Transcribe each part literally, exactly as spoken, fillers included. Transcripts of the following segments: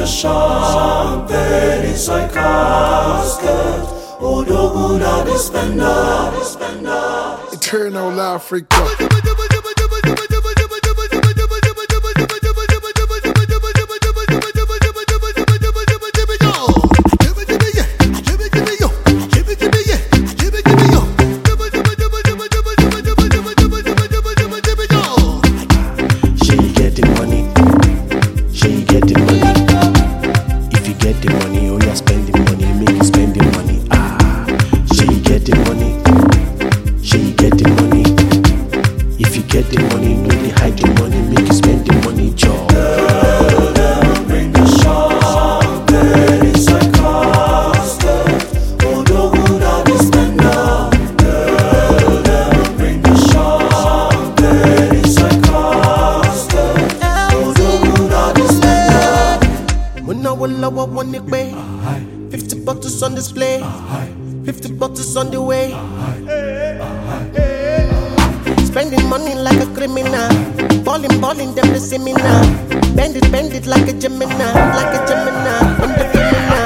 champagne inside casket. Odoguna the spender, the spender. Eternal Africa. Fifty bottles on display, fifty bottles on the way. Spending money like a criminal, balling, balling, them the seminar. Bend it, bend it like a Gemini, like a Gemini. I'm the criminal.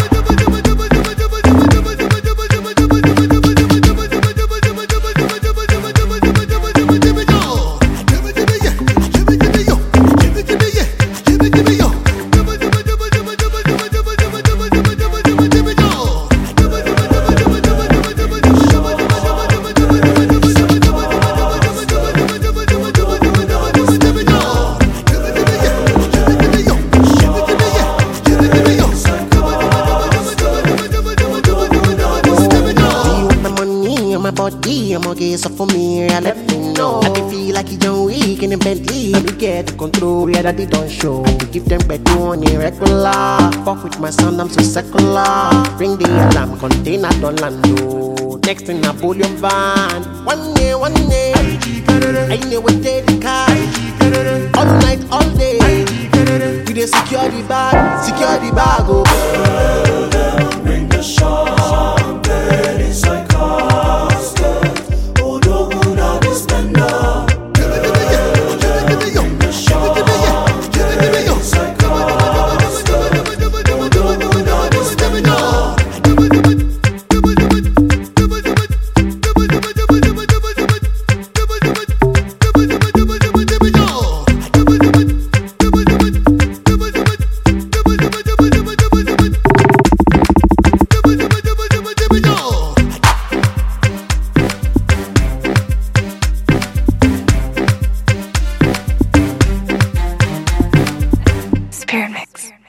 Body, I'm okay, so for me, I let me know. I can feel like you don't weak in the Bentley. Let me get the control, yeah, that they don't show. We give them bed on irregular. Fuck with my son, I'm so secular. Bring the alarm, container don't land. Oh. Next thing I pull your van. One day, one day, I know what day the car. All night, all day. We dey secure the bag, secure the bag. Oh. Bring the champagne inside. Spirit Mix.